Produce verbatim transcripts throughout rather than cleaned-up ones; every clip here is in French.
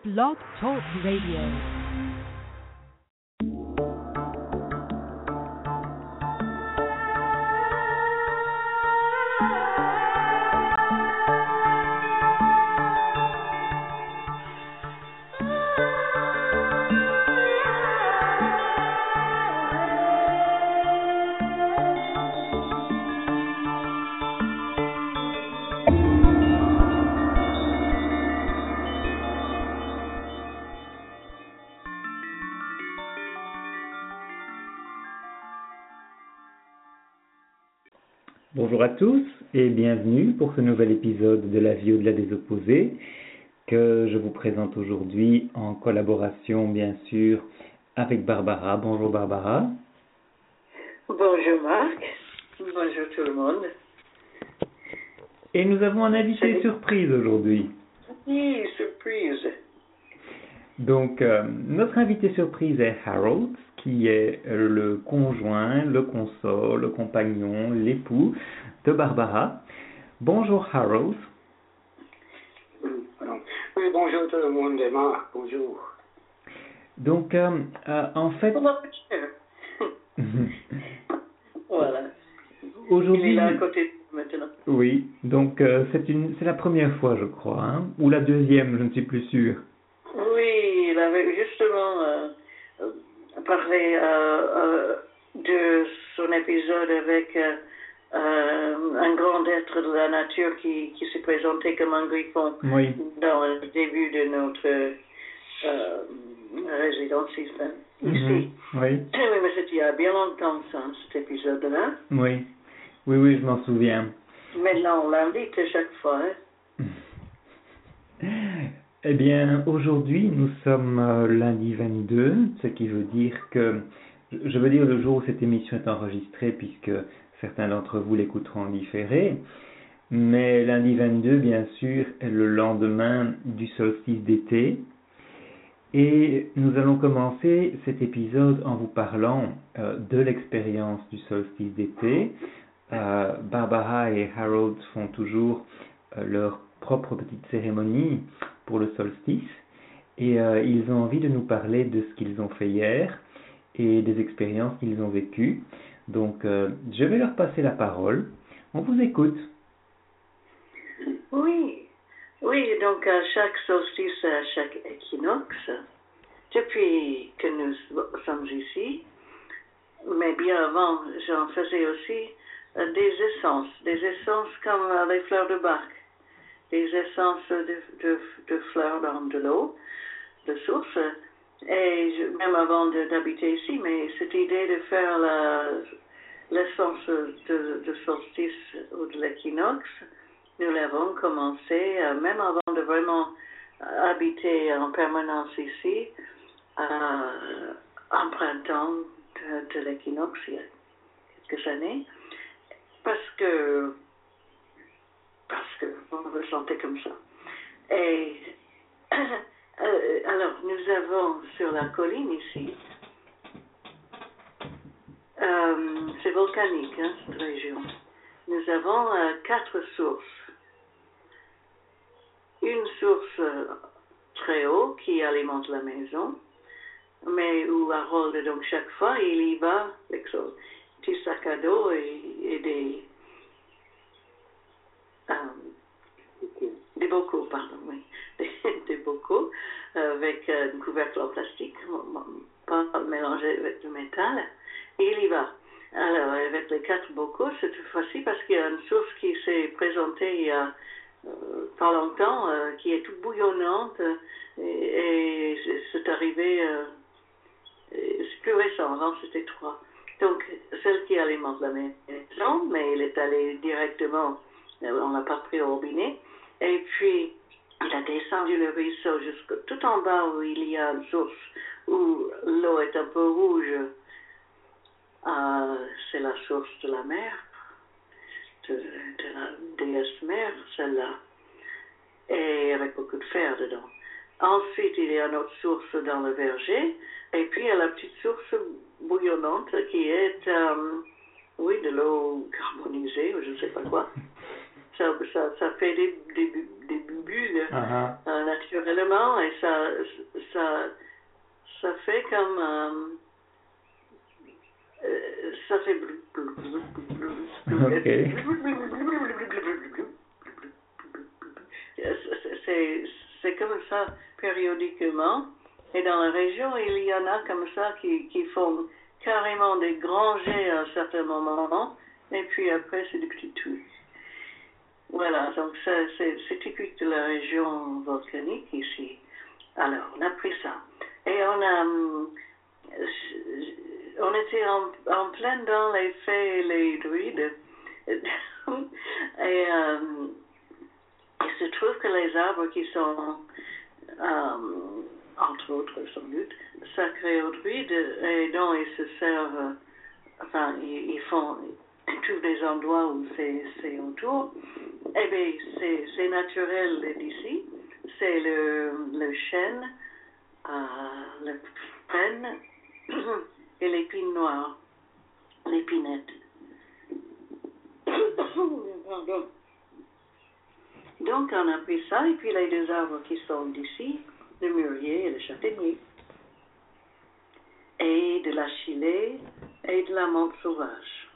Blog Talk Radio. Bonjour à tous et bienvenue pour ce nouvel épisode de La vie au-delà des opposés que je vous présente aujourd'hui en collaboration bien sûr avec Barbara. Bonjour Barbara. Bonjour Marc. Bonjour tout le monde. Et nous avons un invité Salut. surprise aujourd'hui. Oui, surprise. Donc euh, notre invité surprise est Harold, qui est le conjoint, le consort, le compagnon, l'époux de Barbara. Bonjour Harold. Oui, bonjour tout le monde, Marc, bonjour. Donc, euh, euh, en fait... Voilà. Aujourd'hui... Il est là à côté maintenant. Oui, donc euh, c'est, une, c'est la première fois, je crois, hein, ou la deuxième, je ne suis plus sûr. Oui, il avait justement... Euh, parler euh, euh, de son épisode avec euh, euh, un grand être de la nature qui, qui s'est présenté comme un griffon oui. dans le début de notre euh, résidence ici. Mm-hmm. Oui. Oui, mais c'était il y a bien longtemps, ça, cet épisode-là. Oui, oui, oui, je m'en souviens. Maintenant, on l'invite à chaque fois. Hein? Eh bien, aujourd'hui, nous sommes euh, lundi vingt-deux, ce qui veut dire que, je veux dire le jour où cette émission est enregistrée, puisque certains d'entre vous l'écouteront en différé, mais lundi vingt-deux, bien sûr, est le lendemain du solstice d'été, et nous allons commencer cet épisode en vous parlant euh, de l'expérience du solstice d'été. Euh, Barbara et Harold font toujours euh, leur propre petite cérémonie pour le solstice et euh, ils ont envie de nous parler de ce qu'ils ont fait hier et des expériences qu'ils ont vécues. Donc euh, je vais leur passer la parole. On vous écoute. Oui, oui, donc à chaque solstice, à chaque équinoxe, depuis que nous sommes ici, mais bien avant, j'en faisais aussi euh, des essences, des essences comme euh, les fleurs de bac, des essences de, de, de fleurs dans de l'eau, de source, et je, même avant de, d'habiter ici, mais cette idée de faire la, l'essence de, de solstice ou de l'équinoxe, nous l'avons commencé, euh, même avant de vraiment habiter en permanence ici, euh, en printemps de, de l'équinoxe, il y a quelques années, parce que parce que on le ressentait comme ça. Et euh, alors, nous avons sur la colline ici, euh, c'est volcanique, hein, cette région. Nous avons euh, quatre sources. Une source euh, très haut qui alimente la maison, mais où Harold, donc chaque fois, il y va avec son petit sac à dos et, et des euh, des bocaux, pardon, oui, des, des bocaux avec euh, un couvercle en plastique, pas mélangé avec du métal, et il y va. Alors, avec les quatre bocaux, cette fois-ci, parce qu'il y a une source qui s'est présentée il y a euh, pas longtemps, euh, qui est toute bouillonnante, et, et c'est arrivé, euh, c'est plus récent, avant c'était trois. Donc, celle qui alimente la maison, mais elle est allée directement, on n'a pas pris au robinet, et puis il a descendu le ruisseau jusqu'à tout en bas où il y a une source où l'eau est un peu rouge. Euh, c'est la source de la mer, de, de la déesse mère, celle-là, et avec beaucoup de fer dedans. Ensuite, il y a une autre source dans le verger, et puis il y a la petite source bouillonnante qui est, euh, oui, de l'eau carbonisée, ou je ne sais pas quoi. ça, ça, ça fait des, des, des bulles uh-huh. euh, naturellement et ça, ça, ça fait comme euh, euh, ça fait okay. c'est, c'est comme ça périodiquement et dans la région il y en a comme ça qui, qui font carrément des grands jets à un certain moment et puis après c'est des petits trucs. Voilà, donc ça, c'est, c'est typique de la région volcanique ici. Alors, on a pris ça. Et on a, on était en, en plein dans les fées et les druides. Et euh, il se trouve que les arbres qui sont, euh, entre autres sans doute, sacrés aux druides et dont ils se servent, enfin, ils, ils font tous les endroits où c'est, c'est autour, eh bien, c'est, c'est naturel d'ici. C'est le, le chêne, euh, le frêne et l'épine noire, l'épinette. Pardon. Donc, on a pris ça, et puis les deux arbres qui sont d'ici, le mûrier et le châtaignier, et de la chilée et de la menthe sauvage.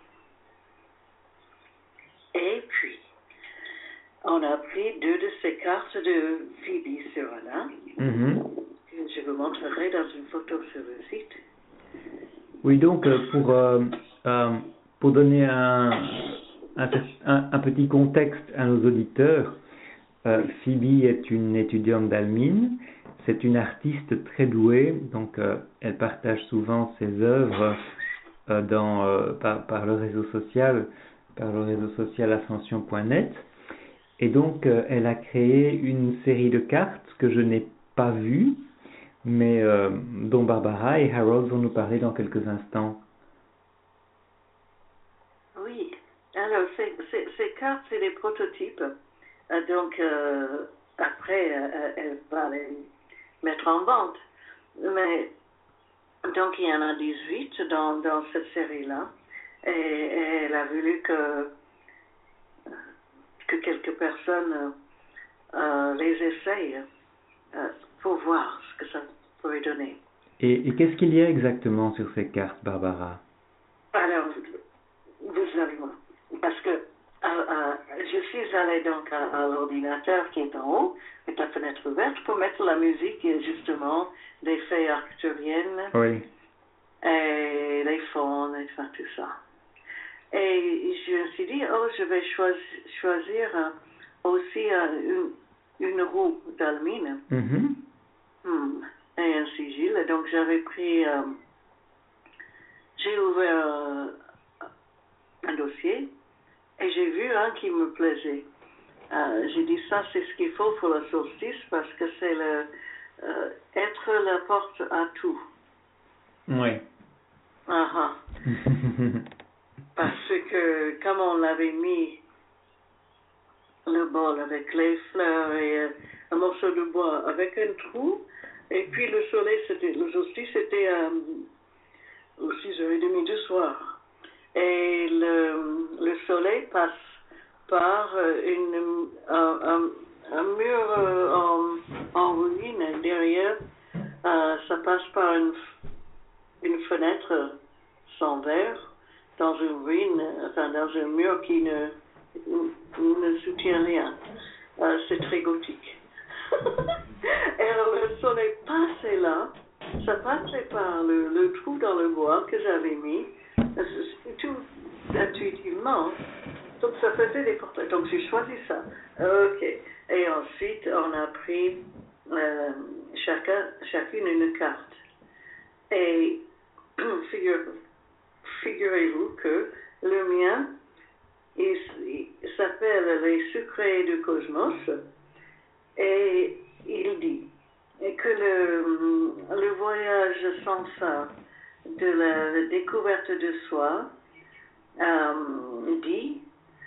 Et puis, on a pris deux de ces cartes de Phoebe Serana, Mm-hmm. que je vous montrerai dans une photo sur le site. Oui, donc euh, pour, euh, euh, pour donner un, un, un, un petit contexte à nos auditeurs, euh, Phoebe est une étudiante d'Almine, c'est une artiste très douée, donc euh, elle partage souvent ses œuvres euh, dans, euh, par, par le réseau social, par le réseau social ascension point net. Et donc, euh, elle a créé une série de cartes que je n'ai pas vues, mais euh, dont Barbara et Harold vont nous parler dans quelques instants. Oui, alors ces, ces, ces cartes, c'est des prototypes. Euh, donc, euh, après, euh, elle va les mettre en vente. Mais, donc, il y en a dix-huit dans, dans cette série-là. Et, et elle a voulu que, que quelques personnes euh, les essayent euh, pour voir ce que ça pourrait donner. Et, et qu'est-ce qu'il y a exactement sur ces cartes, Barbara? Alors, vous allez voir. Parce que euh, euh, je suis allée donc à, à l'ordinateur qui est en haut, avec la fenêtre ouverte, pour mettre la musique, justement, des fées arcturiennes. Oui. Et les faunes, et enfin, tout ça. Et je me suis dit, oh, je vais choisir, choisir euh, aussi euh, une, une roue d'Almine. Mm-hmm. Hmm. Et un sigil. Et donc, j'avais pris... Euh, j'ai ouvert euh, un dossier et j'ai vu un qui me plaisait. Euh, j'ai dit, ça, c'est ce qu'il faut pour le solstice parce que c'est le euh, être la porte à tout. Oui. Uh-huh. Parce que comme on l'avait mis le bol avec les fleurs et euh, un morceau de bois avec un trou, et puis le soleil, c'était le solstice, c'était euh, aux six heures trente du soir. Et le, le soleil passe par une, un, un, un mur euh, en, en ruine et derrière, euh, ça passe par une, une fenêtre sans verre dans une ruine, enfin dans un mur qui ne, ne soutient rien. Euh, c'est très gothique. Et alors le soleil passait là, ça passait par le, le trou dans le bois que j'avais mis, tout intuitivement. Donc ça faisait des portraits. Donc j'ai choisi ça. Ok. Et ensuite on a pris euh, chacun, chacune une carte. Et figure, figurez-vous que le mien, il, il s'appelle Les secrets du cosmos. Et il dit que le, le voyage sans fin de la, la découverte de soi euh, dit,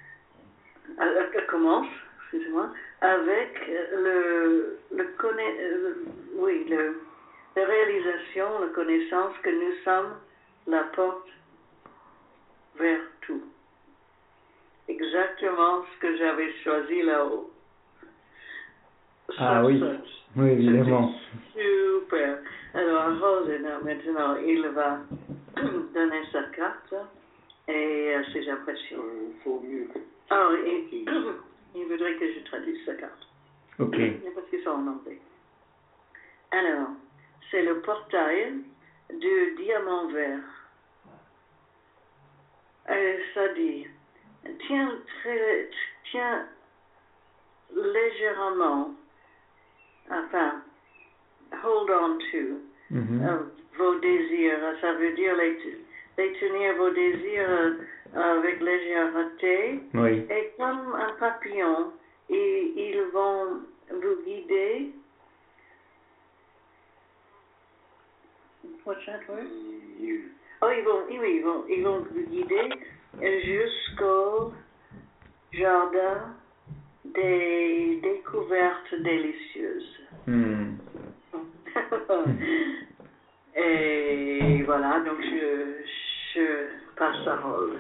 euh, commence, excusez-moi, avec le, le conna- euh, oui, le, la réalisation, la connaissance que nous sommes la porte vers tout. exactement ce que j'avais choisi là-haut. Ah Ça, oui, ça, oui, évidemment. super. Alors, Harold, maintenant, il va donner sa carte et euh, ses impressions. Il faut mieux que... Ah, et, il voudrait que je traduise sa carte. Ok. Parce qu'ils sont en anglais. Alors, c'est le portail du diamant vert. Et ça dit, tiens, très, tiens légèrement, enfin, hold on to Mhm. euh, vos désirs. Ça veut dire les, les tenir vos désirs euh, avec légèreté. Oui. Et comme un papillon, ils, ils vont vous guider. What's that word? You. Oh, ils vont, oui, ils vont, ils vont vous guider jusqu'au jardin des découvertes délicieuses. Hmm. Et voilà, donc je, je passe la rôle.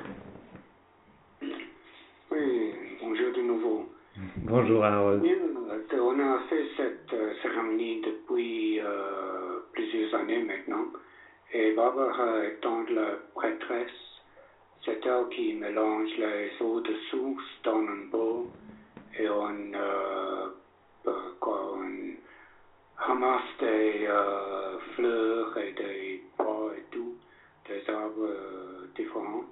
Oui, bonjour de nouveau. Bonjour Harold. Oui, euh, on a fait cette euh, cérémonie depuis euh, plusieurs années maintenant. Et Barbara étant la prêtresse, c'est elle qui mélange les eaux de source dans un bol et on, euh, euh, quoi, on ramasse des euh, fleurs et des bois et tout, des arbres euh, différents.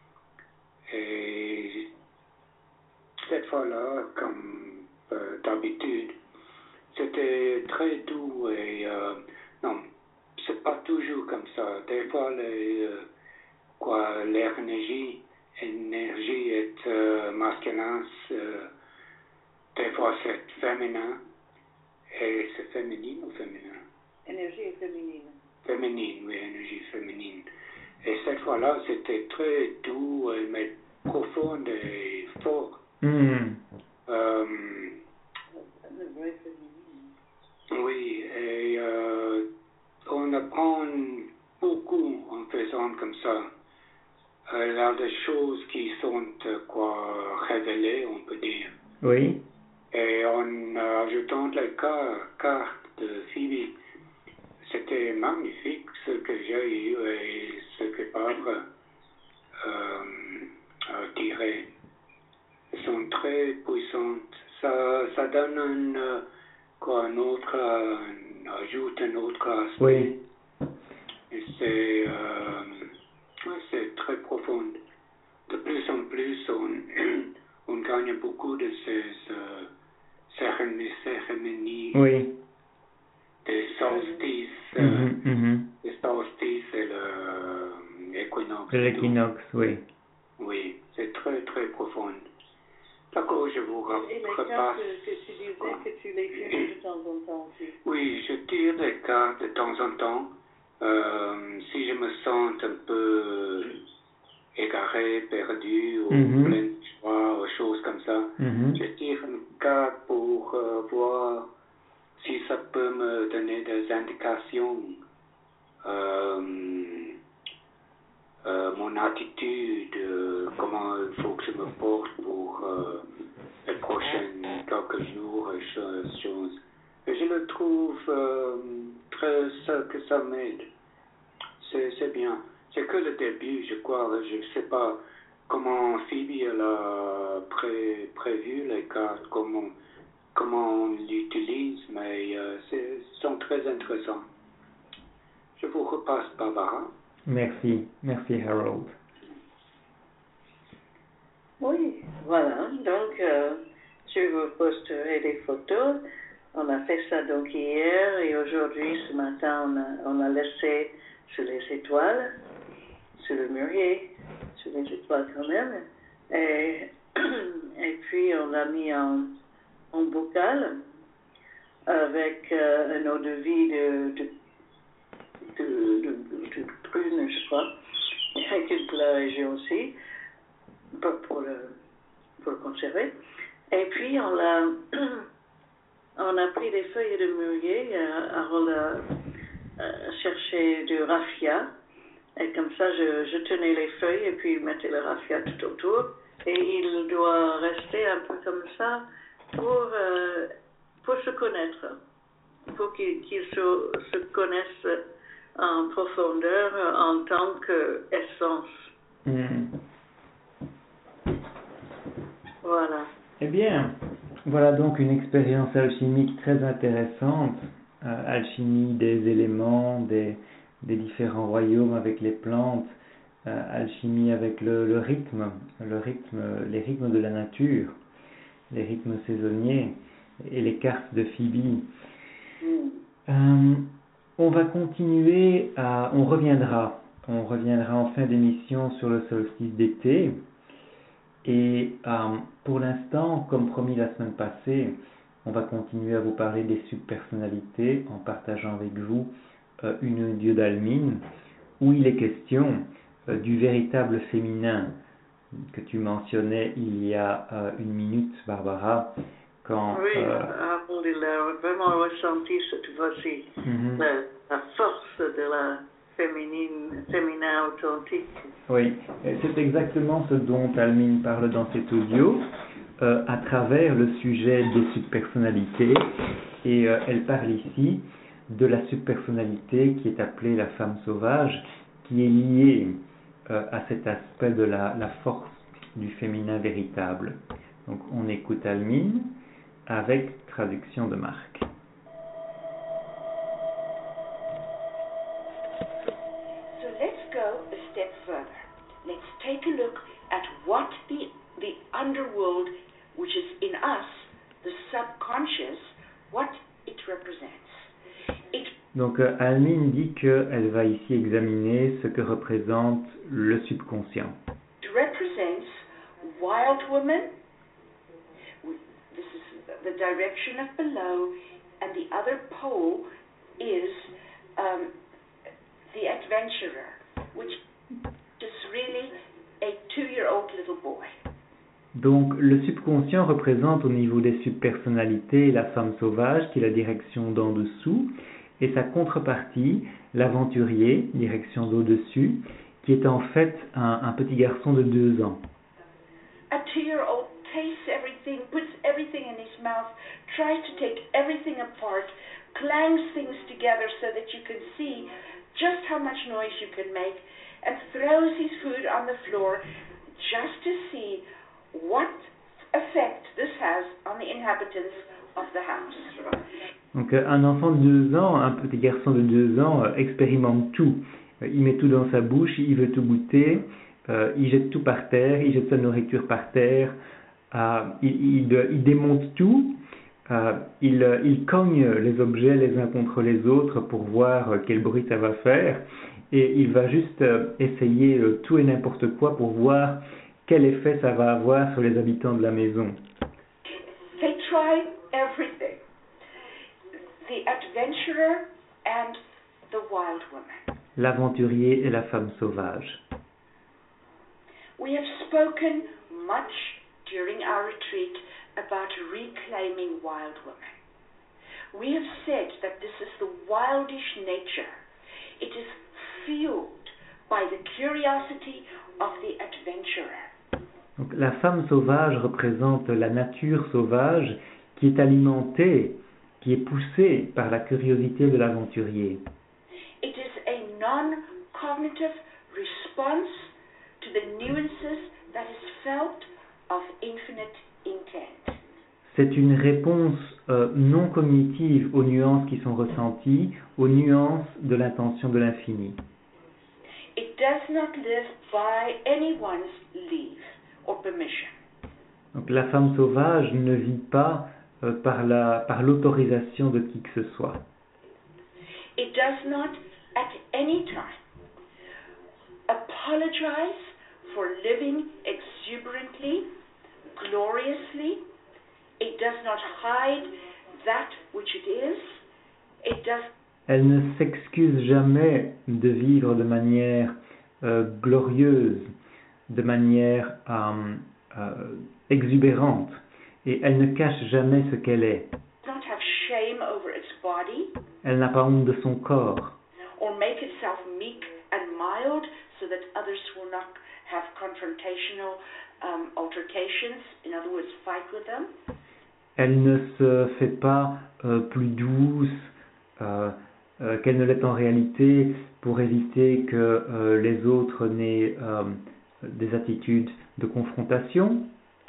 Et cette fois-là, comme euh, d'habitude, c'était très doux et euh, non, c'est pas toujours comme ça. Des fois, les, euh, quoi, l'énergie, énergie est euh, masculin, euh, des fois c'est féminin. Et c'est féminine ou féminin? Énergie féminine. Féminine, oui, énergie féminine. Et cette fois-là, c'était très doux, mais profond et fort. Hmm. Euh, oui, et euh, on apprend beaucoup en faisant comme ça. Euh, il y a des choses qui sont euh, quoi, révélées, on peut dire. Oui. Et en euh, ajoutant les cartes, cartes de Phoebe, c'était magnifique ce que j'ai eu et ce que Barbara euh, a tiré. Elles sont très puissantes. Ça, ça donne un, euh, quoi, un autre, un, ajoute un autre aspect. Oui. Et c'est, euh, ouais, c'est très profond. De plus en plus, on, on gagne beaucoup de ces euh, cérémonies, cérémonies Oui. des solstices, euh, Mhm, mhm. les solstices et l'équinoxe. De l'équinoxe, oui. Oui, c'est très très profond. D'accord, je vous re- Et les repasse. cartes que tu disais que tu les tires de temps en temps aussi. Oui, je tire des cartes de temps en temps. Euh, si je me sens un peu égaré, perdu, ou Mhm. plein de joie, ou choses comme ça, Mhm. je tire une carte pour euh, voir si ça peut me donner des indications. Euh, euh, mon attitude, euh, comment il faut que je me porte pour euh, les prochaines quelques jours, et choses, choses. Et je le trouve euh, très, ça, que ça m'aide. C'est, c'est bien. C'est que le début, je crois. Je ne sais pas comment Phoebe elle a pré, prévu les cartes, comment, comment on l'utilise, mais euh, c'est, sont très intéressants. Je vous repasse, Barbara. Merci. Merci Harold. Oui, voilà. Donc, euh, je vous posterai des photos. On a fait ça donc hier et aujourd'hui, ce matin, on a, on a laissé sur les étoiles, sur le mûrier, sur les étoiles quand même. Et, et puis, on l'a mis en, en bocal avec euh, un eau de vie de, de, de, de, de prune, je crois, et avec de la région aussi, pour, pour le pour le conserver. Et puis, on l'a, on a pris des feuilles de mûrier, euh, Harold a euh, cherché du raffia, et comme ça, je, je tenais les feuilles et puis mettais le raffia tout autour, Et il doit rester un peu comme ça pour, euh, pour se connaître, pour qu'il, qu'il se, se connaisse en profondeur en tant qu'essence. Mm. Voilà. Eh bien, voilà donc une expérience alchimique très intéressante. Euh, alchimie des éléments, des, des différents royaumes avec les plantes, euh, alchimie avec le, le rythme, le rythme, les rythmes de la nature, les rythmes saisonniers et les cartes de Phoebe. Mm. Euh, on va continuer à, on reviendra, on reviendra en fin d'émission sur le solstice d'été. Et euh, pour l'instant, comme promis la semaine passée, on va continuer à vous parler des subpersonnalités en partageant avec vous euh, une diodalmine où il est question euh, du véritable féminin que tu mentionnais il y a euh, une minute, Barbara, quand... Oui, Euh, il a vraiment ressenti cette fois-ci mm-hmm. la, la force de la féminine, féminin authentique. Oui, c'est exactement ce dont Almine parle dans cet audio, euh, à travers le sujet des subpersonnalités, et euh, elle parle ici de la subpersonnalité qui est appelée la femme sauvage, qui est liée euh, à cet aspect de la, la force du féminin véritable. Donc on écoute Almine avec traduction de Marc. So let's go a step further. Let's take a look at what the, the underworld, which is in us, the subconscious, what it represents. It Donc euh, Almine dit qu'elle va ici examiner ce que représente le subconscient. represents wild women. This is the direction of below, and the other pole is um, the adventurer, which is really a two-year-old little boy. Donc le subconscient représente au niveau des subpersonnalités la femme sauvage qui est la direction d'en dessous et sa contrepartie, l'aventurier, direction d'au-dessus, qui est en fait un, un petit garçon de deux ans. A two-year-old tastes everything, puts everything in his mouth, tries to take everything apart, clangs things together so that you can see just how much noise you can make, and throws his food on the floor just to see what effect this has on the inhabitants of the house. Donc un enfant de deux ans, un petit garçon de deux ans euh, expérimente tout. Euh, il met tout dans sa bouche, il veut tout goûter, euh, il jette tout par terre, il jette sa nourriture par terre, euh, il, il, il démonte tout, euh, il, il cogne les objets les uns contre les autres pour voir quel bruit ça va faire et il va juste euh, essayer euh, tout et n'importe quoi pour voir quel effet ça va avoir sur les habitants de la maison. They try everything. The adventurer and the wild woman. L'aventurier et la femme sauvage. We have spoken much during our retreat about reclaiming wild women. We have said that this is the wildish nature. It is fueled by the curiosity of the adventurer. Donc, la femme sauvage représente la nature sauvage qui est alimentée, qui est poussée par la curiosité de l'aventurier. It is a non-cognitive response to the nuances that is felt of infinite intent. C'est une réponse euh, non cognitive aux nuances qui sont ressenties, aux nuances de l'intention de l'infini. It does not live by anyone's leave or permission. Donc la femme sauvage ne vit pas euh, par la, par l'autorisation de qui que ce soit. It does not at any time apologize for living exuberantly, gloriously. It does not hide that which it is. It does. Elle ne s'excuse jamais de vivre de manière euh, glorieuse, de manière euh, euh, exubérante, et elle ne cache jamais ce qu'elle est. Does not have shame over its body, Elle n'a pas honte de son corps, or make itself meek and mild so that others will not have confrontational um, altercations, in other words, fight with them. Elle ne se fait pas euh, plus douce euh, euh, qu'elle ne l'est en réalité pour éviter que euh, les autres n'aient euh, des attitudes de confrontation.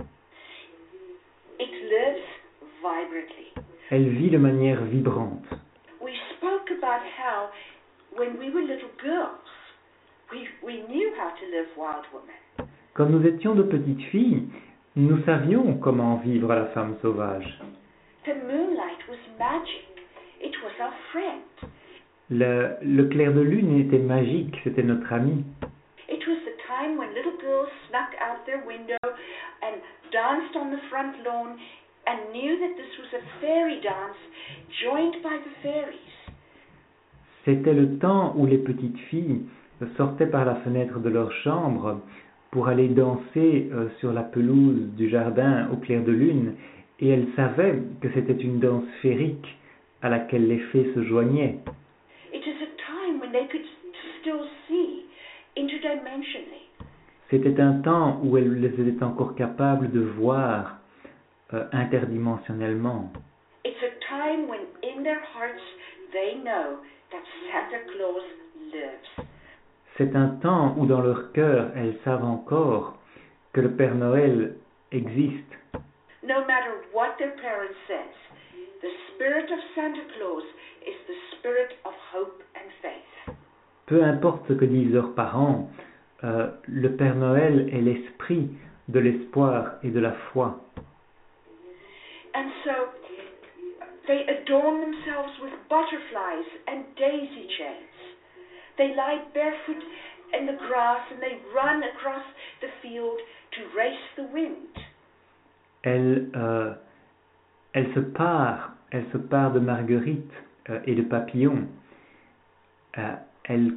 It lives vibrantly. Elle vit de manière vibrante. We spoke about how, when we were little girls, we, we knew how to live wild women. Quand nous étions de petites filles, nous savions comment vivre la femme sauvage. The moonlight was magic. It was our friend. Le, le clair de lune était magique, c'était notre ami. It was the time when little girls snuck out their window and danced on the front lawn and knew that this was a fairy dance joined by the fairies. C'était le temps où les petites filles sortaient par la fenêtre de leur chambre pour aller danser euh, sur la pelouse du jardin au clair de lune, et elles savaient que c'était une danse féerique à laquelle les fées se joignaient. It is a time when they could still see interdimensionally. C'était un temps où elles étaient encore capables de voir euh, interdimensionnellement. It's a time when in their hearts they know that Santa Claus lives. C'est un temps où dans leur cœur, elles savent encore que le Père Noël existe. No matter what their parents says, the spirit of Santa Claus is the spirit of hope and faith. Peu importe ce que disent leurs parents, euh, le Père Noël est l'esprit de l'espoir et de la foi. And so they adorn themselves with butterflies and daisy chains. They lie barefoot in the grass and they run across the field to race the wind. Elle, euh, elle se pare, elle se pare de marguerites euh, et de papillons. Euh, elle,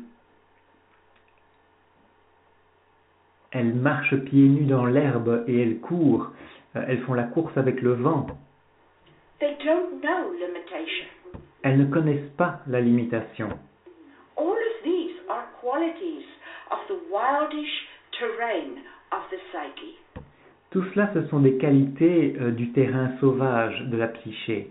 elle marche pieds nus dans l'herbe et elle court. Euh, elles font la course avec le vent. They don't know limitation. Elles ne connaissent pas la limitation. All of these are qualities of the wildish terrain of the psyche. Tout cela, ce sont des qualités euh, du terrain sauvage de la psyché.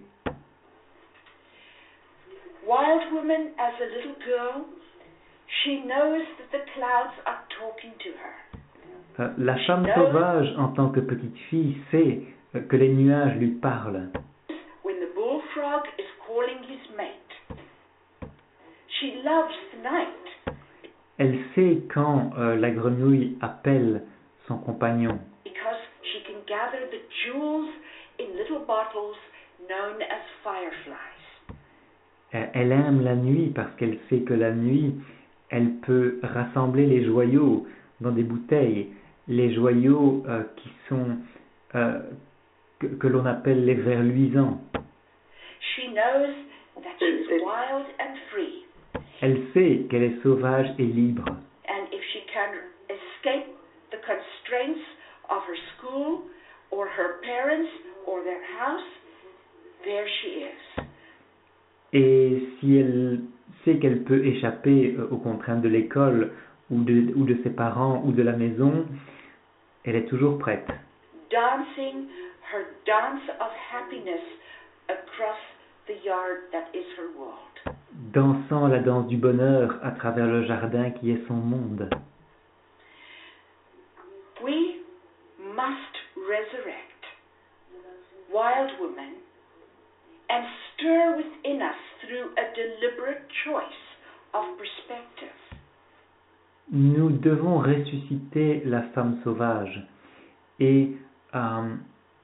Wild woman, as a little girl, she knows that the clouds are talking to her. Euh, la femme sauvage, en tant que petite fille, sait euh, que les nuages lui parlent. When the bullfrog is calling his mate, she loves the night. Elle sait quand euh, la grenouille appelle son compagnon. Because she can gather the jewels in little bottles known as fireflies. Euh, Elle aime la nuit parce qu'elle sait que la nuit, elle peut rassembler les joyaux dans des bouteilles, les joyaux euh, qui sont euh, que, que l'on appelle les vers luisants. She knows that she's wild and free. Elle sait qu'elle est sauvage et libre. And if she can escape the constraints of her school or her parents or their house, there she is. Et si elle sait qu'elle peut échapper aux contraintes de l'école ou de, ou de ses parents ou de la maison, elle est toujours prête. Dancing her dance of happiness across the yard that is her world. Dansant la danse du bonheur à travers le jardin qui est son monde. We must resurrect wild women and stir within us through a deliberate choice of perspective. Nous devons ressusciter la femme sauvage et euh,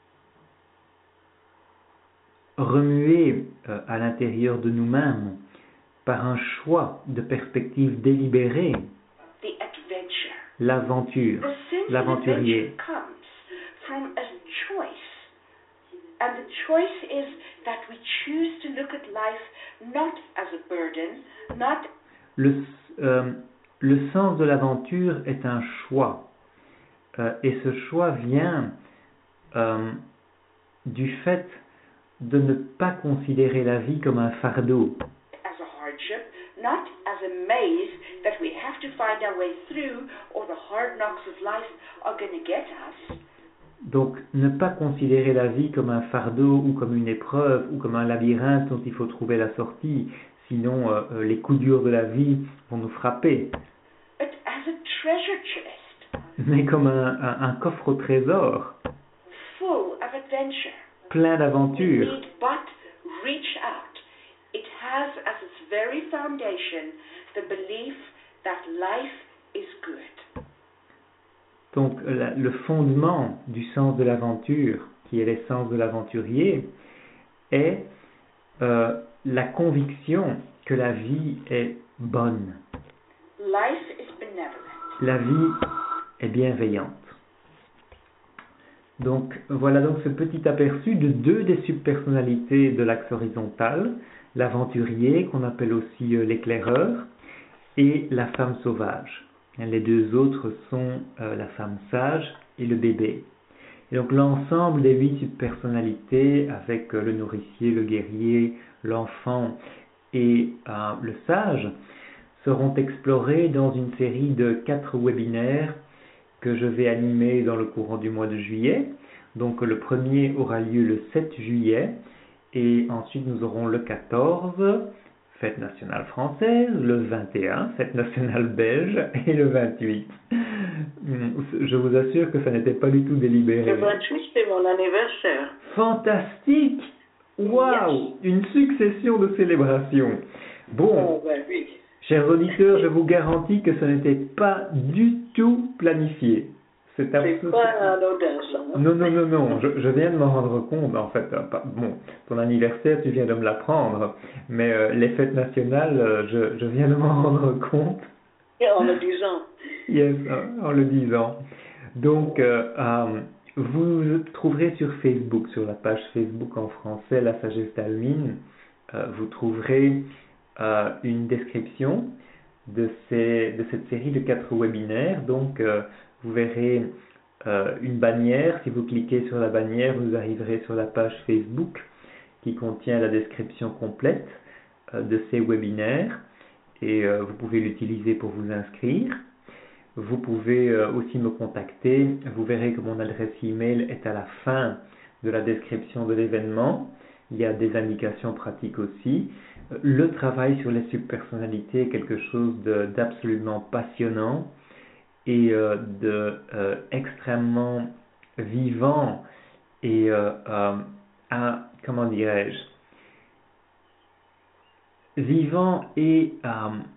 remuer euh, à l'intérieur de nous-mêmes par un choix de perspective délibérée The adventure. l'aventure, The sinful l'aventurier. adventure comes from a choice. And the choice is that we choose to look at life not as a burden, not Le, euh, le sens de l'aventure est un choix. Euh, et ce choix vient euh, du fait de ne pas considérer la vie comme un fardeau. as a hardship, not as as a maze that we have to find our way through, or the hard knocks of life are going to get us. Donc, ne pas considérer la vie comme un fardeau ou comme une épreuve ou comme un labyrinthe dont il faut trouver la sortie, sinon euh, les coups durs de la vie vont nous frapper. But as a treasure chest. Mais comme un, un, un coffre au trésor. Full of adventure. Plein d'aventures. We need but reach out. It has as its very foundation the belief that life is good. Donc la, le fondement du sens de l'aventure, qui est l'essence de l'aventurier, est euh, la conviction que la vie est bonne. Life is benevolent. La vie est bienveillante. Donc voilà donc ce petit aperçu de deux des subpersonnalités de l'axe horizontal, l'aventurier qu'on appelle aussi euh, l'éclaireur et la femme sauvage. Les deux autres sont euh, la femme sage et le bébé. Et donc l'ensemble des huit subpersonnalités avec euh, le nourricier, le guerrier, l'enfant et euh, le sage seront explorés dans une série de quatre webinaires que je vais animer dans le courant du mois de juillet. Donc le premier aura lieu le sept juillet et ensuite nous aurons le quatorze, fête nationale française, le vingt et un, fête nationale belge et le vingt-huit. Je vous assure que ça n'était pas du tout délibéré. Le vingt-huit, c'est mon anniversaire. Fantastique! Waouh! Yes. Une succession de célébrations. Bon, Oh, ben oui. chers auditeurs, je vous garantis que ça n'était pas du tout planifié. C'est C'est absolument... pas anodin, ça. hein. Non, non, non, non, je, je viens de m'en rendre compte, en fait. euh, pas- Bon, ton anniversaire, tu viens de me l'apprendre, mais euh, les fêtes nationales, euh, je, je viens de m'en rendre compte, Et en le disant. yes, euh, en le disant. Donc, euh, euh, vous trouverez sur Facebook, sur la page Facebook en français, La Sagesse d'Almine, euh, vous trouverez euh, une description de, ces, de cette série de quatre webinaires. Donc, euh, vous verrez euh, une bannière. Si vous cliquez sur la bannière, vous arriverez sur la page Facebook qui contient la description complète euh, de ces webinaires et euh, vous pouvez l'utiliser pour vous inscrire. Vous pouvez euh, aussi me contacter. Vous verrez que mon adresse email est à la fin de la description de l'événement. Il y a des indications pratiques aussi. Euh, Le travail sur les subpersonnalités est quelque chose de- d'absolument passionnant et euh, de euh, extrêmement vivant et euh, euh, un- comment dirais-je vivant et euh,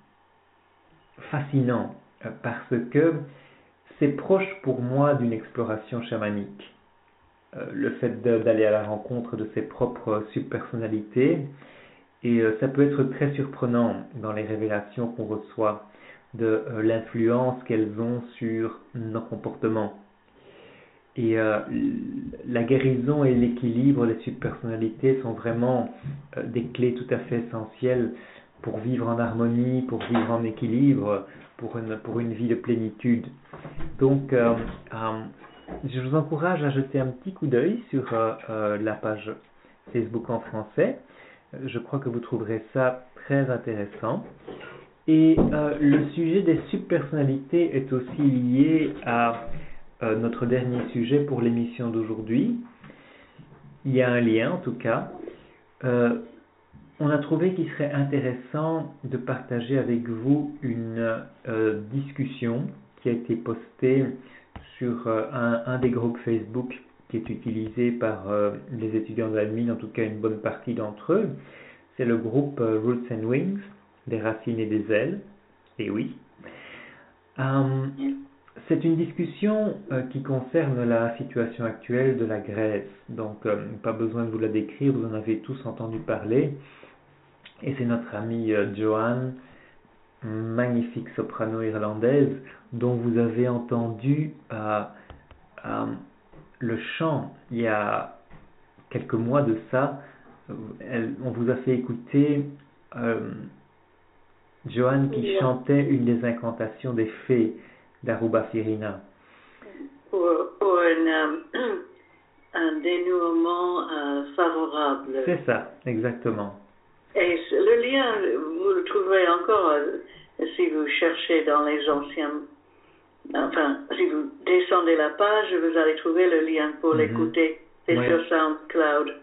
fascinant euh, parce que c'est proche pour moi d'une exploration chamanique. Euh, le fait de- d'aller à la rencontre de ses propres subpersonnalités et euh, ça peut être très surprenant dans les révélations qu'on reçoit de euh, l'influence qu'elles ont sur nos comportements. Et euh, la guérison et l'équilibre des subpersonnalités sont vraiment euh, des clés tout à fait essentielles pour vivre en harmonie, pour vivre en équilibre, pour une, pour une vie de plénitude. Donc, euh, euh, je vous encourage à jeter un petit coup d'œil sur euh, euh, la page Facebook en français. Je crois que vous trouverez ça très intéressant. Et euh, le sujet des subpersonnalités est aussi lié à euh, notre dernier sujet pour l'émission d'aujourd'hui. Il y a un lien en tout cas. Euh, on a trouvé qu'il serait intéressant de partager avec vous une euh, discussion qui a été postée sur euh, un, un des groupes Facebook qui est utilisé par euh, les étudiants de l'admin, en tout cas une bonne partie d'entre eux. C'est le groupe euh, Roots and Wings, des racines et des ailes. Et oui. Euh, c'est une discussion euh, qui concerne la situation actuelle de la Grèce. Donc, euh, pas besoin de vous la décrire, vous en avez tous entendu parler. Et c'est notre amie euh, Joanne, magnifique soprano irlandaise, dont vous avez entendu euh, euh, le chant il y a quelques mois de ça. Elle, on vous a fait écouter euh, Joanne qui chantait une des incantations des fées d'Aruba Firina. Pour, pour un, euh, un dénouement euh, favorable. C'est ça, exactement. Et le lien, vous le trouverez encore vous cherchez dans les anciens, enfin, si vous descendez la page, vous allez trouver le lien pour mm-hmm. l'écouter. C'est oui. sur SoundCloud.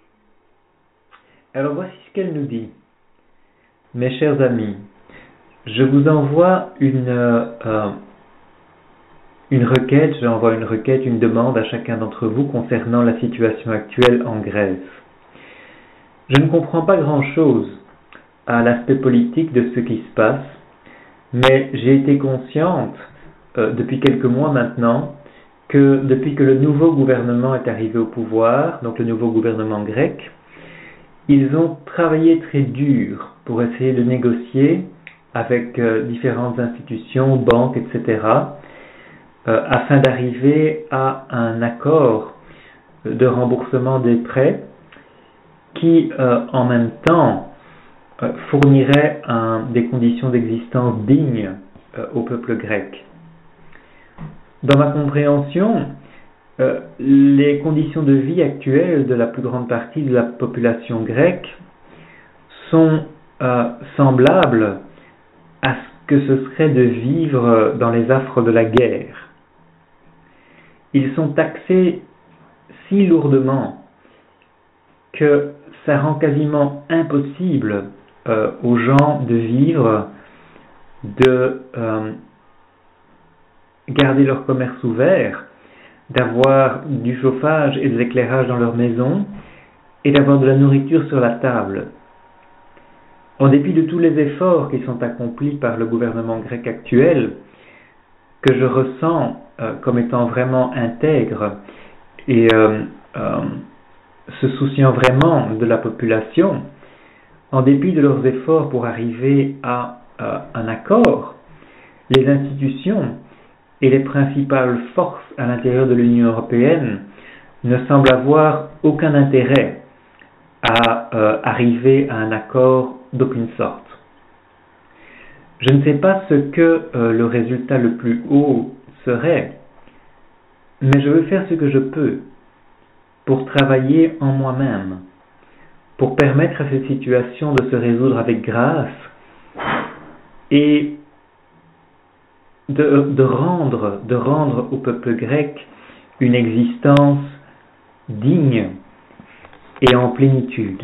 Alors voici ce qu'elle nous dit. Mes chers amis, je vous envoie une, euh, une requête, j'envoie une requête, une demande à chacun d'entre vous concernant la situation actuelle en Grèce. Je ne comprends pas grand-chose à l'aspect politique de ce qui se passe, mais j'ai été consciente euh, depuis quelques mois maintenant que depuis que le nouveau gouvernement est arrivé au pouvoir, donc le nouveau gouvernement grec, ils ont travaillé très dur pour essayer de négocier avec euh, différentes institutions, banques, et cetera, euh, afin d'arriver à un accord de remboursement des prêts qui, euh, en même temps, euh, fournirait un, des conditions d'existence dignes euh, au peuple grec. Dans ma compréhension, Euh, les conditions de vie actuelles de la plus grande partie de la population grecque sont euh, semblables à ce que ce serait de vivre dans les affres de la guerre. Ils sont taxés si lourdement que ça rend quasiment impossible euh, aux gens de vivre, de euh, garder leur commerce ouvert, d'avoir du chauffage et de l'éclairage dans leur maison et d'avoir de la nourriture sur la table. En dépit de tous les efforts qui sont accomplis par le gouvernement grec actuel, que je ressens euh, comme étant vraiment intègre et euh, euh, se souciant vraiment de la population, en dépit de leurs efforts pour arriver à euh, un accord, les institutions et les principales forces à l'intérieur de l'Union européenne ne semblent avoir aucun intérêt à euh, arriver à un accord d'aucune sorte. Je ne sais pas ce que euh, le résultat le plus haut serait, mais je veux faire ce que je peux pour travailler en moi-même, pour permettre à cette situation de se résoudre avec grâce et De, de, rendre, de rendre au peuple grec une existence digne et en plénitude.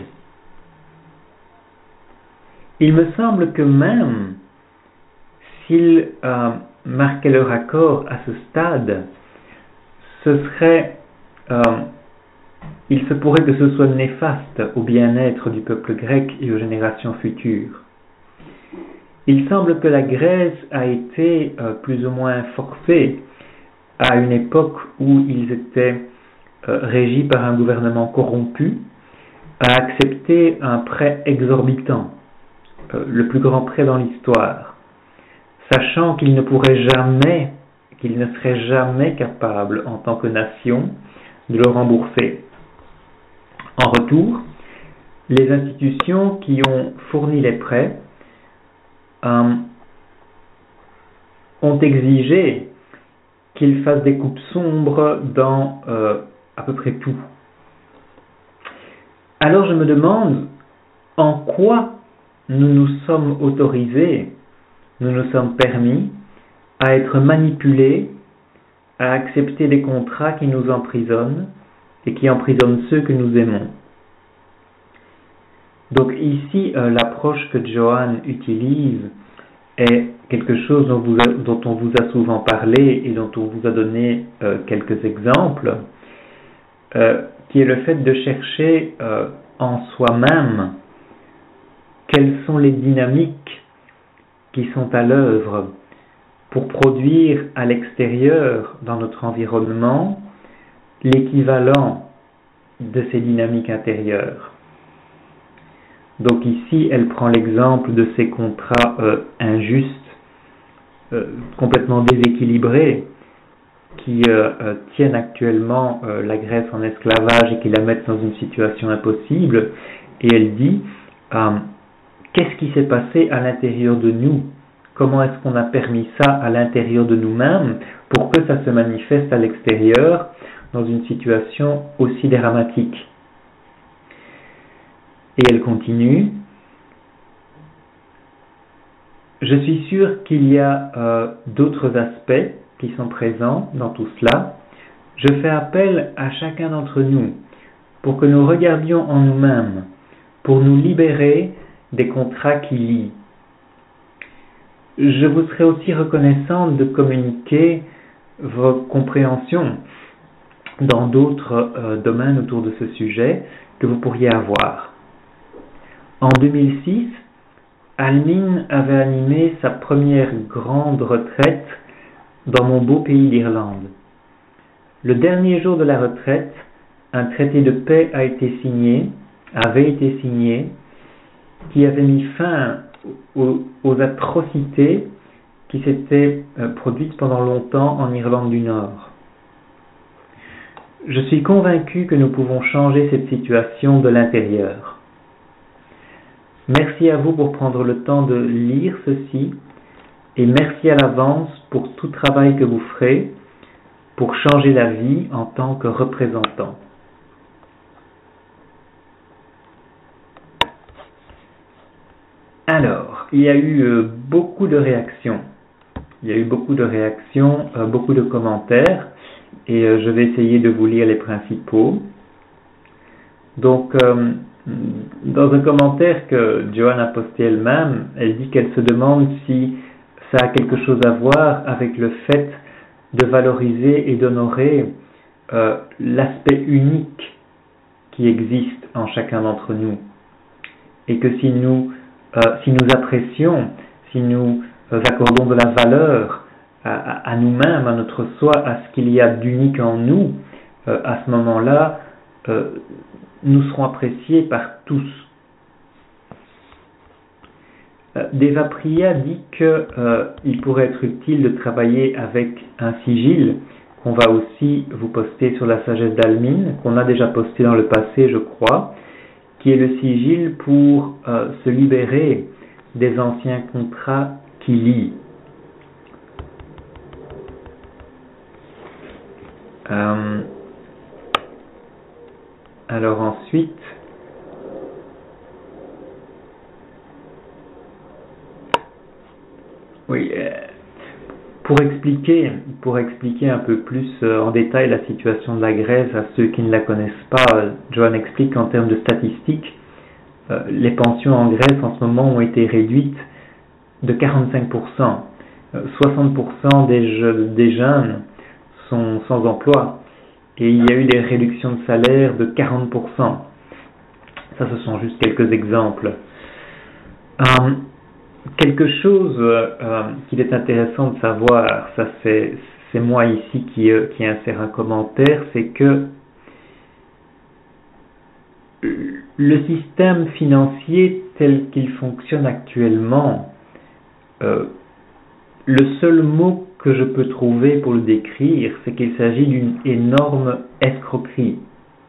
Il me semble que même s'ils euh, marquaient leur accord à ce stade, ce serait, euh, il se pourrait que ce soit néfaste au bien-être du peuple grec et aux générations futures. Il semble que la Grèce a été euh, plus ou moins forcée à une époque où ils étaient euh, régis par un gouvernement corrompu à accepter un prêt exorbitant, euh, le plus grand prêt dans l'histoire, sachant qu'ils ne pourraient jamais, qu'ils ne seraient jamais capables en tant que nation de le rembourser. En retour, les institutions qui ont fourni les prêts Euh, ont exigé qu'ils fassent des coupes sombres dans euh, à peu près tout. Alors je me demande en quoi nous nous sommes autorisés, nous nous sommes permis à être manipulés, à accepter des contrats qui nous emprisonnent et qui emprisonnent ceux que nous aimons. Donc ici, euh, l'approche que Johan utilise est quelque chose dont, vous a, dont on vous a souvent parlé et dont on vous a donné euh, quelques exemples, euh, qui est le fait de chercher euh, en soi-même quelles sont les dynamiques qui sont à l'œuvre pour produire à l'extérieur, dans notre environnement, l'équivalent de ces dynamiques intérieures. Donc ici, elle prend l'exemple de ces contrats euh, injustes, euh, complètement déséquilibrés, qui euh, euh, tiennent actuellement euh, la Grèce en esclavage et qui la mettent dans une situation impossible. Et elle dit, euh, qu'est-ce qui s'est passé à l'intérieur de nous? Comment est-ce qu'on a permis ça à l'intérieur de nous-mêmes pour que ça se manifeste à l'extérieur dans une situation aussi dramatique? Et elle continue. je suis sûr qu'il y a euh, d'autres aspects qui sont présents dans tout cela. Je fais appel à chacun d'entre nous pour que nous regardions en nous-mêmes, pour nous libérer des contrats qui lient. Je vous serais aussi reconnaissante de communiquer vos compréhensions dans d'autres euh, domaines autour de ce sujet que vous pourriez avoir. En deux mille six, Almine avait animé sa première grande retraite dans mon beau pays d'Irlande. Le dernier jour de la retraite, un traité de paix a été signé, avait été signé, qui avait mis fin aux, aux atrocités qui s'étaient euh, produites pendant longtemps en Irlande du Nord. Je suis convaincu que nous pouvons changer cette situation de l'intérieur. Merci à vous pour prendre le temps de lire ceci et merci à l'avance pour tout travail que vous ferez pour changer la vie en tant que représentant. Alors, il y a eu euh, beaucoup de réactions. Il y a eu beaucoup de réactions, euh, beaucoup de commentaires et euh, je vais essayer de vous lire les principaux. Donc, euh, dans un commentaire que Joanne a posté elle-même, elle dit qu'elle se demande si ça a quelque chose à voir avec le fait de valoriser et d'honorer euh, l'aspect unique qui existe en chacun d'entre nous. Et que si nous, euh, si nous apprécions, si nous euh, accordons de la valeur à, à, à nous-mêmes, à notre soi, à ce qu'il y a d'unique en nous, euh, à ce moment-là, euh, nous serons appréciés par tous. Euh, Deva Priya dit qu'il euh, pourrait être utile de travailler avec un sigil qu'on va aussi vous poster sur la sagesse d'Almine, qu'on a déjà posté dans le passé, je crois, qui est le sigil pour euh, se libérer des anciens contrats qui lient. Euh, Alors ensuite, oui, euh, pour expliquer, pour expliquer un peu plus euh, en détail la situation de la Grèce à ceux qui ne la connaissent pas, euh, Joanne explique qu'en termes de statistiques, euh, les pensions en Grèce en ce moment ont été réduites de quarante-cinq pour cent. Euh, soixante pour cent des, je, des jeunes sont sans emploi. Et il y a eu des réductions de salaire de quarante pour cent. Ça, ce sont juste quelques exemples. Euh, quelque chose euh, qu'il est intéressant de savoir, ça c'est, c'est moi ici qui, euh, qui insère un commentaire, c'est que le système financier tel qu'il fonctionne actuellement, euh, le seul mot que je peux trouver pour le décrire, c'est qu'il s'agit d'une énorme escroquerie.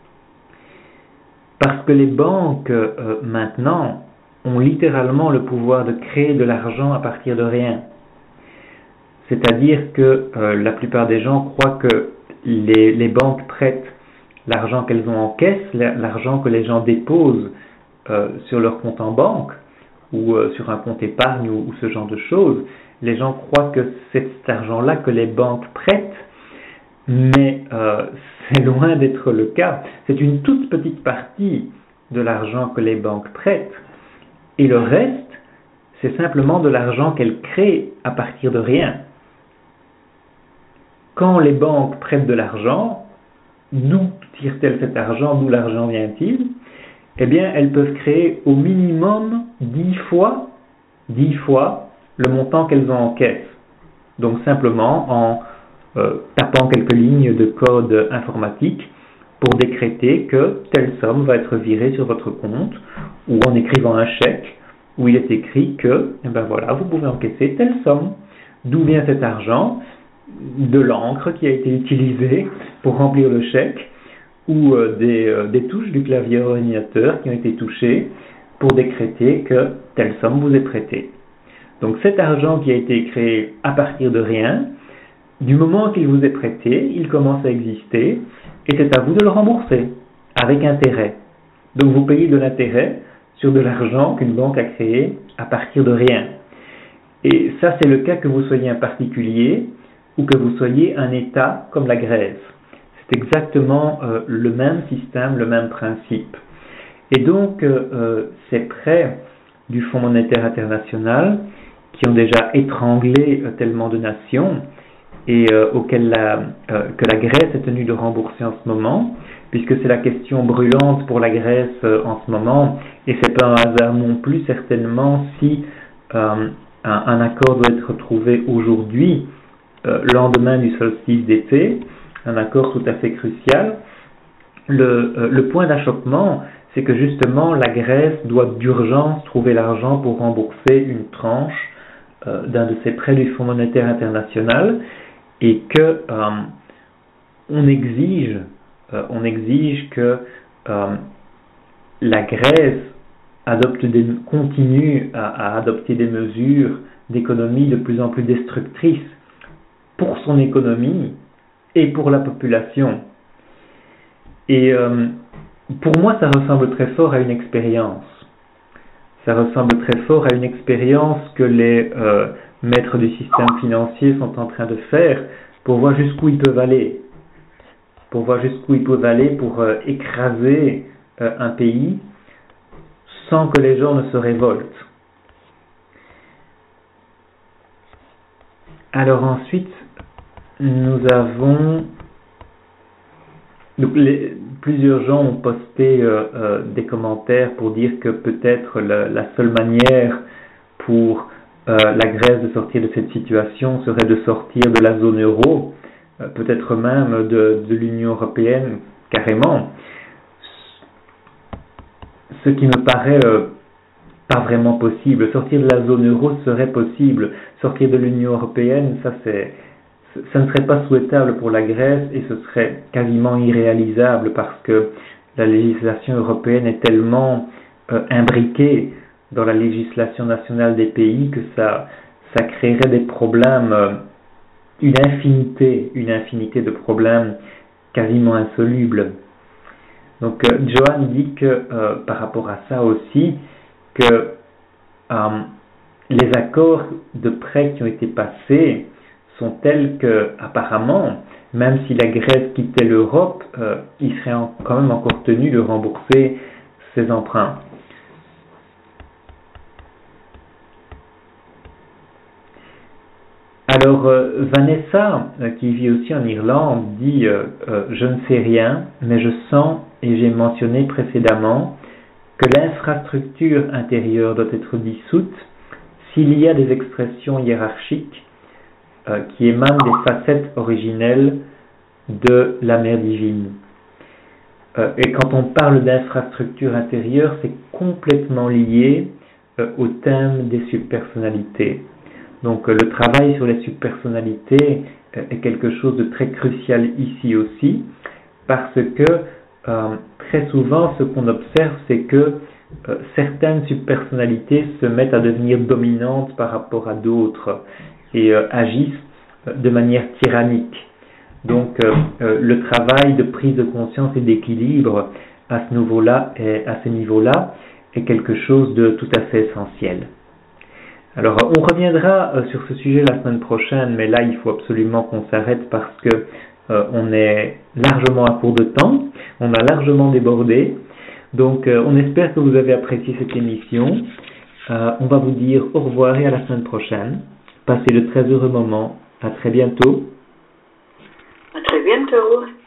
Parce que les banques, euh, maintenant, ont littéralement le pouvoir de créer de l'argent à partir de rien. C'est-à-dire que euh, la plupart des gens croient que les, les banques prêtent l'argent qu'elles ont en caisse, l'argent que les gens déposent euh, sur leur compte en banque, ou euh, sur un compte épargne, ou, ou ce genre de choses. Les gens croient que c'est cet argent-là que les banques prêtent, mais euh, c'est loin d'être le cas. C'est une toute petite partie de l'argent que les banques prêtent, et le reste, c'est simplement de l'argent qu'elles créent à partir de rien. Quand les banques prêtent de l'argent, d'où tirent-elles cet argent, d'où l'argent vient-il? Eh bien, elles peuvent créer au minimum dix fois, dix fois le montant qu'elles ont en caisse. Donc simplement en euh, tapant quelques lignes de code informatique pour décréter que telle somme va être virée sur votre compte, ou en écrivant un chèque où il est écrit que, eh ben voilà, vous pouvez encaisser telle somme. D'où vient cet argent? De l'encre qui a été utilisée pour remplir le chèque, ou euh, des, euh, des touches du clavier ordinateur qui ont été touchées pour décréter que telle somme vous est prêtée. Donc cet argent qui a été créé à partir de rien, du moment qu'il vous est prêté, il commence à exister et c'est à vous de le rembourser avec intérêt. Donc vous payez de l'intérêt sur de l'argent qu'une banque a créé à partir de rien. Et ça, c'est le cas que vous soyez un particulier ou que vous soyez un État comme la Grèce. C'est exactement euh, le même système, le même principe. Et donc, euh, ces prêts du Fonds monétaire international, qui ont déjà étranglé euh, tellement de nations, et euh, auxquelles la, euh, que la Grèce est tenue de rembourser en ce moment, puisque c'est la question brûlante pour la Grèce euh, en ce moment, et c'est pas un hasard non plus certainement si euh, un, un accord doit être trouvé aujourd'hui, euh, lendemain du solstice d'été, un accord tout à fait crucial. Le, euh, le point d'achoppement, c'est que justement la Grèce doit d'urgence trouver l'argent pour rembourser une tranche euh, d'un de ses prêts du Fonds monétaire international, et que euh, on exige, euh, on exige que euh, la Grèce adopte des, continue à, à adopter des mesures d'économie de plus en plus destructrices pour son économie et pour la population. Et euh, pour moi, ça ressemble très fort à une expérience. Ça ressemble très fort à une expérience que les euh, maîtres du système financier sont en train de faire pour voir jusqu'où ils peuvent aller. Pour voir jusqu'où ils peuvent aller pour euh, écraser euh, un pays sans que les gens ne se révoltent. Alors ensuite, nous avons... Donc, les, plusieurs gens ont posté euh, euh, des commentaires pour dire que peut-être la, la seule manière pour euh, la Grèce de sortir de cette situation serait de sortir de la zone euro, euh, peut-être même de, de l'Union européenne carrément. Ce qui me paraît euh, pas vraiment possible. Sortir de la zone euro serait possible. Sortir de l'Union européenne, ça c'est... ça ne serait pas souhaitable pour la Grèce et ce serait quasiment irréalisable parce que la législation européenne est tellement euh, imbriquée dans la législation nationale des pays que ça, ça créerait des problèmes, euh, une infinité, une infinité de problèmes quasiment insolubles. Donc euh, Johan dit que euh, par rapport à ça aussi, que euh, les accords de prêt qui ont été passés sont tels que, apparemment, même si la Grèce quittait l'Europe, euh, il serait en, quand même encore tenu de rembourser ses emprunts. Alors, euh, Vanessa, euh, qui vit aussi en Irlande, dit euh, euh, « Je ne sais rien, mais je sens, et j'ai mentionné précédemment, que l'infrastructure intérieure doit être dissoute s'il y a des expressions hiérarchiques euh, qui émanent des facettes originelles de la mère divine. Euh, et quand on parle d'infrastructure intérieure, c'est complètement lié euh, au thème des subpersonnalités. Donc euh, le travail sur les subpersonnalités euh, est quelque chose de très crucial ici aussi, parce que euh, très souvent ce qu'on observe, c'est que euh, certaines subpersonnalités se mettent à devenir dominantes par rapport à d'autres et euh, agissent euh, de manière tyrannique. Donc euh, euh, le travail de prise de conscience et d'équilibre à ce niveau-là, est, à ce niveau-là est quelque chose de tout à fait essentiel. Alors on reviendra euh, sur ce sujet la semaine prochaine, mais là il faut absolument qu'on s'arrête parce que euh, on est largement à court de temps, on a largement débordé. Donc euh, on espère que vous avez apprécié cette émission. Euh, on va vous dire au revoir et à la semaine prochaine. Passez de très heureux moments. À très bientôt. À très bientôt.